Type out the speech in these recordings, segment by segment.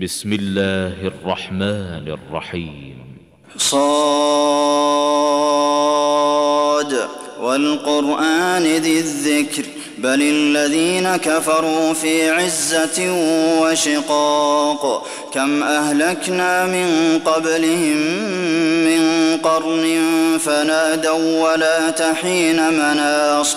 بسم الله الرحمن الرحيم. صاد والقرآن ذي الذكر بل الذين كفروا في عزة وشقاق كم أهلكنا من قبلهم من قرن فنادوا ولا تحين مناص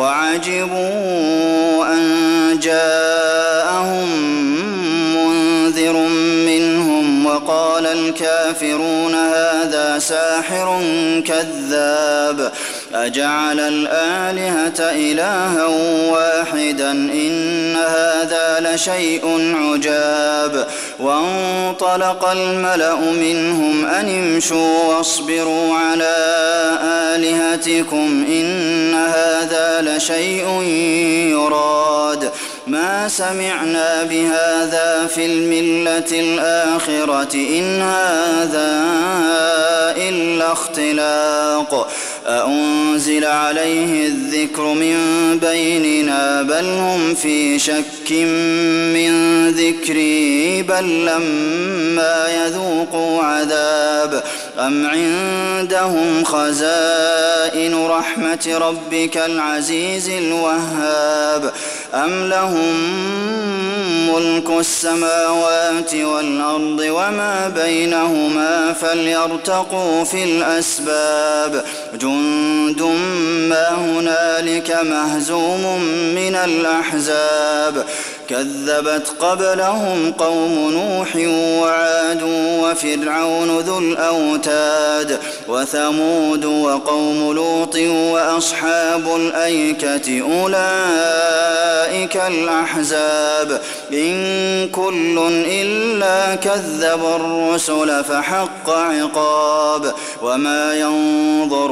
وعجبوا أن جاءهم منذر منهم وقال الكافرون هذا ساحر كذاب أجعل الآلهة إلها واحدا إن هذا لشيء عجاب وانطلق الملأ منهم أن امشوا واصبروا على آلهتكم إن هذا لشيء يراد ما سمعنا بهذا في الملة الآخرة إن هذا إلا اختلاق أأنزل عليه الذكر من بيننا بل هم في شك من ذكري بل لما يذوقوا عذاب أم عندهم خزائن رحمة ربك العزيز الوهاب أم لهم ملك السماوات والأرض وما بينهما فليرتقوا في الأسباب جند ما هنالك مهزوم من الأحزاب كذبت قبلهم قوم نوح وعاد وفرعون ذو الأوتاد وثمود وقوم لوط وأصحاب الأيكة أولئك الأحزاب إن كل إلا كذب الرسل فحق عقاب وما ينظر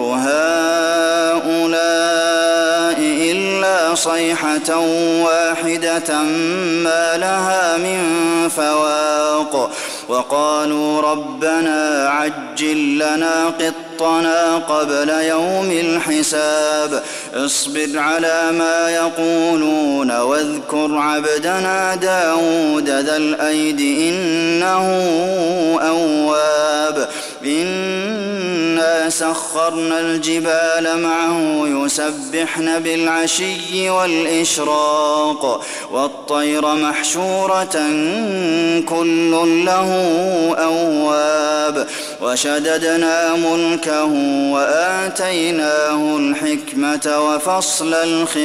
هؤلاء إلا صيحة واحدة ما لها من فواق وقالوا ربنا عجل لنا قطنا قبل يوم الحساب اصبر على ما يقولون واذكر عبدنا داود ذا الأيد إنه أواب إنا سخرنا الجبال معه يسبحن بالعشي والإشراق والطير محشورة كل له أواب وشددنا ملكه وآتيناه الحكمة وفصل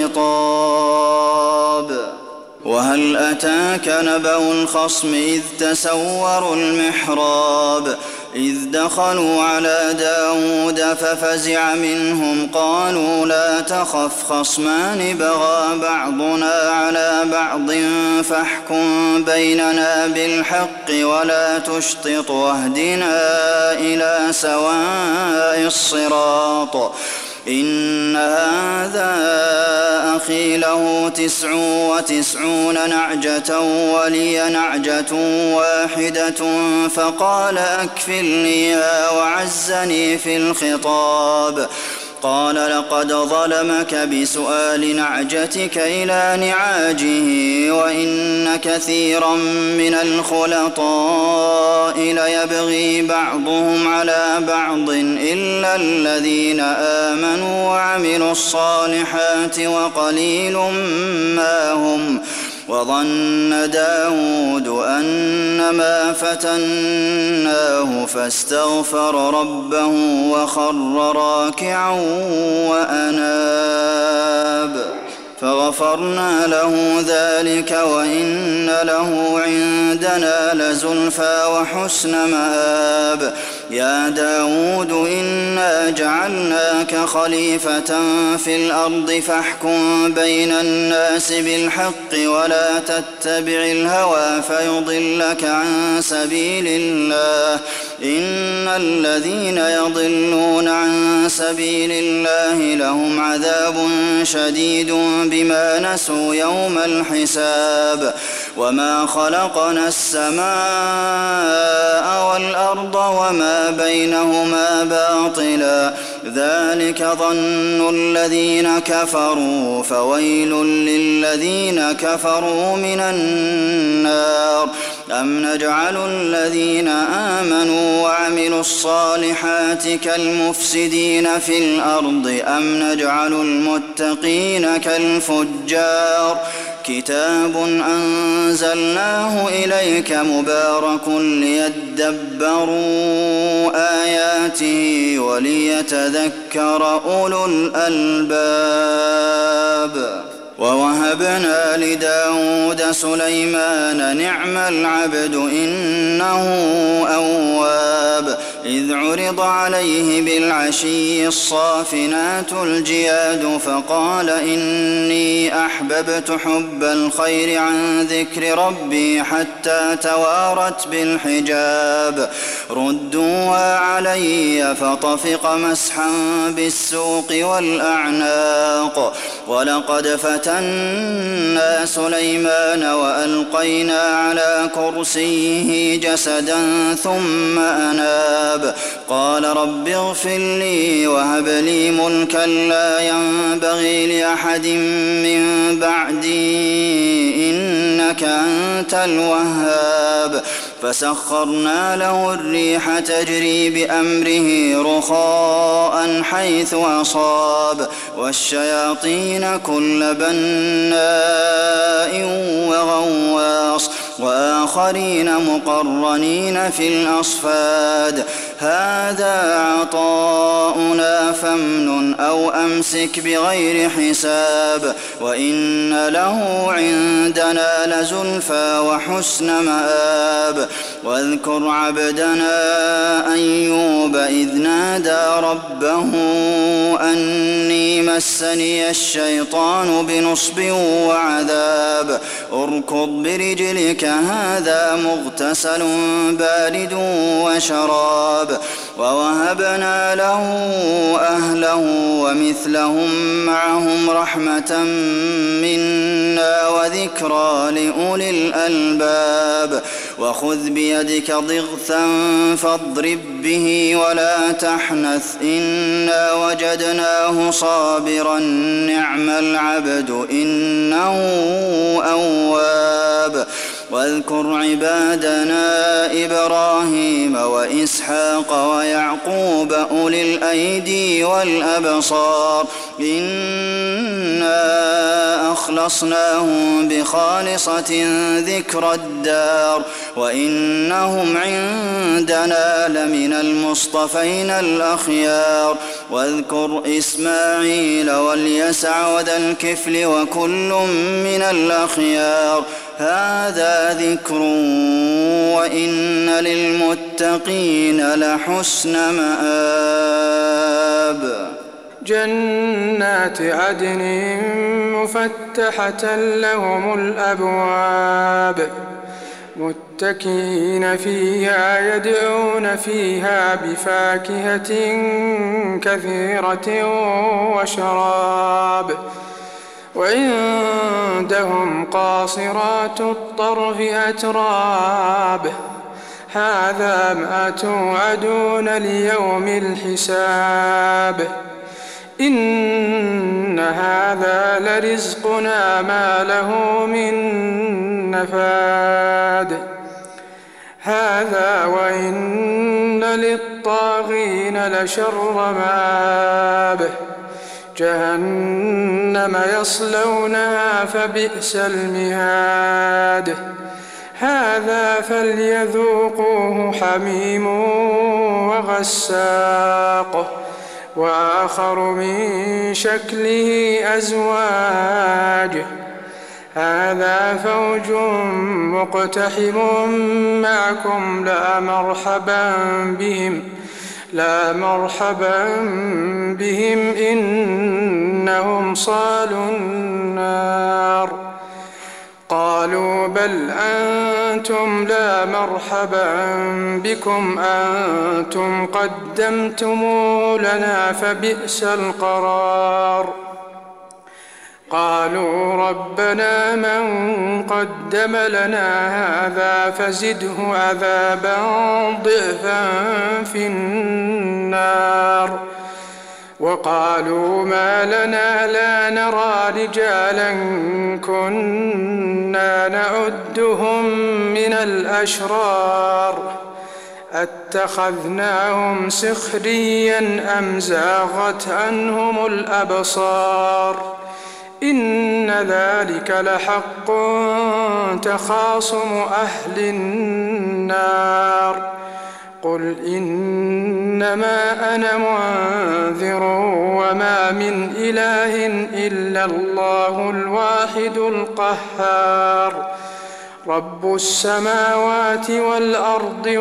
الخطاب وهل أتاك نبأ الخصم إذ تسوروا المحراب إذ دخلوا على داود ففزع منهم قالوا لا تخف خصمان بغى بعضنا على بعض فاحكم بيننا بالحق ولا تشطط واهدنا إلى سواء الصراط إن هذا أخي له 99 نعجة ولي نعجة واحدة فقال أكفلنيها وعزني في الخطاب قال لقد ظلمك بسؤال نعجتك إلى نعاجه وإن كثيرا من الخلطاء ليبغي بعضهم على بعض إلا الذين آمنوا وعملوا الصالحات وقليل ما هم وظن داود أنما فتناه فاستغفر ربه وخر راكعا وأناب فغفرنا له ذلك وإن له عندنا لزلفى وحسن مآب يا داود إنا جعلناك خليفة في الأرض فاحكم بين الناس بالحق ولا تتبع الهوى فيضلك عن سبيل الله إن الذين يضلون عن سبيل الله لهم عذاب شديد بما نسوا يوم الحساب وما خلقنا السماء والأرض وما بينهما باطلا ذلك ظن الذين كفروا فويل للذين كفروا من النار أم نجعل الذين آمنوا وعملوا الصالحات كالمفسدين في الأرض أم نجعل المتقين كالفجار كتاب أنزلناه إليك مبارك ليدبروا آياته وليتذكر أولو الألباب ووهبنا لداود سليمان نعم العبد إنه أواب إذ عرض عليه بالعشي الصافنات الجياد فقال إني أحببت حب الخير عن ذكر ربي حتى توارت بالحجاب ردوا علي فطفق مسحا بالسوق والأعناق ولقد فتنا سليمان وألقينا على كرسيه جسدا ثم أناب قال رب اغفر لي وهب لي ملكا لا ينبغي لأحد من بعدي إنك أنت الوهاب فسخرنا له الريح تجري بأمره رخاء حيث أصاب والشياطين كل بناء وغواص وآخرين مقرنين في الأصفاد هذا عطاؤنا فامنن أو أمسك بغير حساب وإن له عندنا لزلفى وحسن مآب واذكر عبدنا أيوب إذ نادى ربه أني مسني الشيطان بنصب وعذاب اركض برجلك هذا مغتسل بارد وشراب ووهبنا له أهله ومثلهم معهم رحمة منا وذكرى لأولي الألباب وخذ بيدك ضغثا فاضرب به ولا تحنث إنا وجدناه صابرا نعم العبد إنه أواب واذكر عبادنا إبراهيم وإسحاق ويعقوب أولي الأيدي والأبصار إنا أخلصناهم بخالصة ذكر الدار وإنهم عندنا لمن المصطفين الأخيار واذكر إسماعيل واليسع وذا الكفل وكل من الأخيار هذا ذكر وإن للمتقين لحسن مآب جنات عدن مفتحة لهم الأبواب متكئين فيها يدعون فيها بفاكهة كثيرة وشراب وعندهم قاصرات الطرف أتراب هذا ما توعدون ليوم الحساب إن هذا لرزقنا ما له من نفاد هذا وإن للطاغين لشر مآب جهنم يصلونها فبئس المهاد هذا فليذوقوه حميم وغساق وآخر من شكله أزواج هذا فوج مقتحم معكم لا مرحبا بهم إنهم صالوا النار قالوا بل أنتم لا مرحبا بكم أنتم قدمتموه لنا فبئس القرار قالوا ربنا من قدم لنا هذا فزده عذابا ضعفا في النار وقالوا ما لنا لا نرى رجالا كنا نعدهم من الأشرار اتخذناهم سخريا أم زاغت عنهم الأبصار إن ذلك لحق تخاصم أهل النار قل إنما أنا منذر وما من إله إلا الله الواحد القهار رب السماوات والأرض